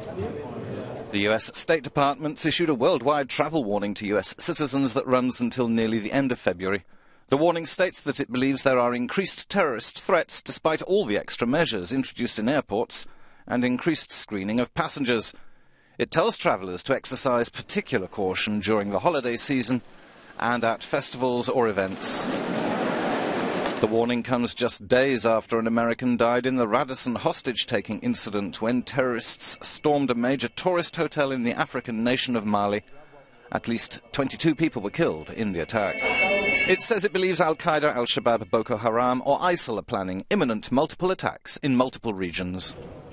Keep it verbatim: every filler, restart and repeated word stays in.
The U S State Department's issued a worldwide travel warning to U S citizens that runs until nearly the end of February. The warning states that it believes there are increased terrorist threats despite all the extra measures introduced in airports and increased screening of passengers. It tells travellers to exercise particular caution during the holiday season and at festivals or events. The warning comes just days after an American died in the Radisson hostage-taking incident when terrorists stormed a major tourist hotel in the African nation of Mali. At least twenty-two people were killed in the attack. It says it believes Al-Qaeda, Al-Shabaab, Boko Haram or ISIL are planning imminent multiple attacks in multiple regions.